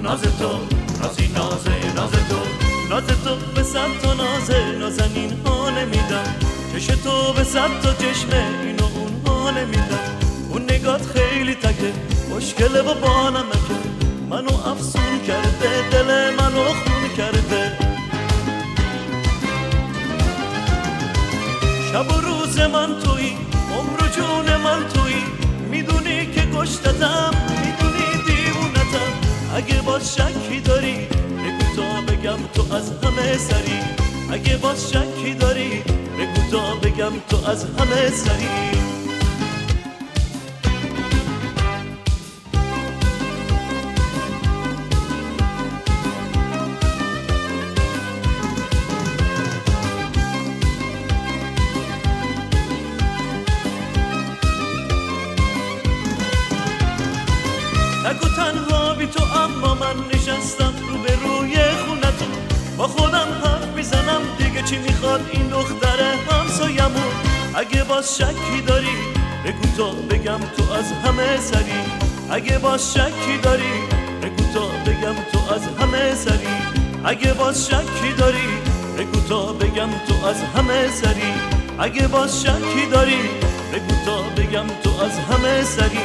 ناز تو نازی ناز تو ناز تو به صد تا نازه نازنین ها نمیدم چش تو به صد تا چشمه این و اون ها نمیدم اون نگات خیلی تکه مشکله و با نمکه منو افسون کرده دل منو خون کرده شب و روز من تویی عمر و جون من تویی میدونی که کشتتم میدونی دیوونتم اگه باز شکی داری بگو تا بگم تو از همه سری اگه باز شکی داری بگو تا بگم تو از همه سری تک و تنها بی تو اما من نشستم روبروی خونتون با خودم حرف میزنم دیگه چی میخواد این دختره همسایمون اگه باز شکی داری بگو تا بگم تو از همه سری اگه باز شکی داری بگو تا بگم تو از همه سری اگه باز شکی داری بگو تا بگم تو از همه سری اگه باز شکی داری بگو تا بگم تو از همه سری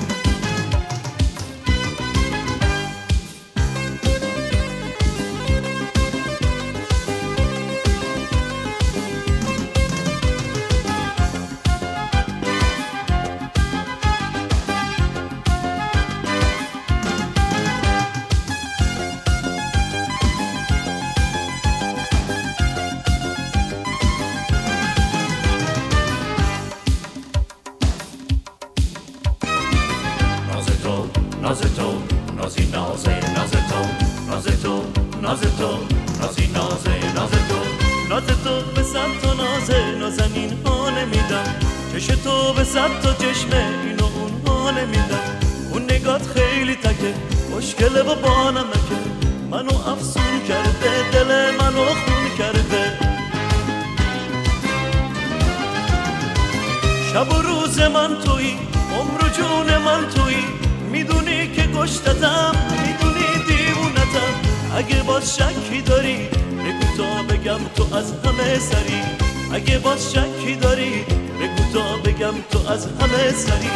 ناز تو نازی ناز تو ناز تو نازی ناز تو به صد تا نازه نازنین ها نمیدم چش تو به صد تا چشمه این و اون ها نمیدم اون نگات خیلی تکه مشکله و با نمکه منو افسون کرده دل منو خون کرده شب و روز من تویی عمر و جون من تویی میدونی که کشتتم میدونی دیوونتم اگه باز شکی داری بگو تا بگم تو از همه سری اگه باز شکی داری بگو تا بگم تو از همه سری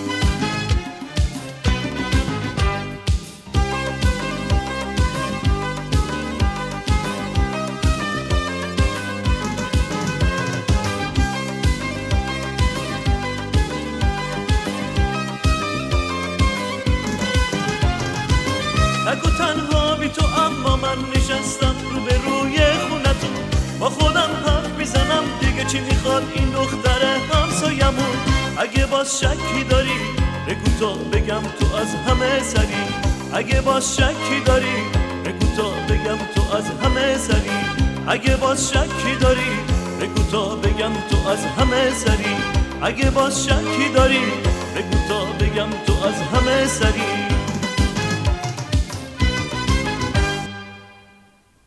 تک و تنها بی تو اما من نشستم روبروی خونتون با خودم حرف میزنم دیگه چی میخواد این دختره همسایمون اگه باز شکی داری بگو تا بگم تو از همه سری اگه باز شکی داری بگو تا بگم تو از همه سری اگه باز شکی داری بگو تا بگم تو از همه سری اگه باز شکی داری بگو تا بگم تو از همه سری